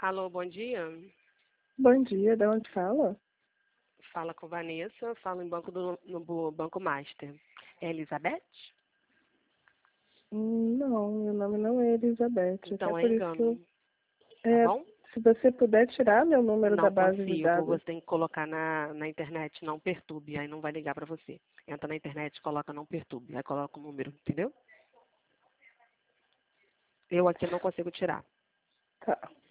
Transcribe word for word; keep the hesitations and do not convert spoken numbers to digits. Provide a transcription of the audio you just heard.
Alô, bom dia. Bom dia, de onde fala? Fala com Vanessa, falo em banco do, no Banco Master. É Elizabeth? Hum, Não, meu nome não é Elizabeth. Então Até é por isso que eu. engano, tá É, bom? se você puder tirar meu número da Não base de consigo, dados. você tem que colocar na, na internet, não perturbe, aí não vai ligar pra você. Entra na internet, coloca não perturbe, aí coloca o número, entendeu? Eu aqui não consigo tirar. Tá.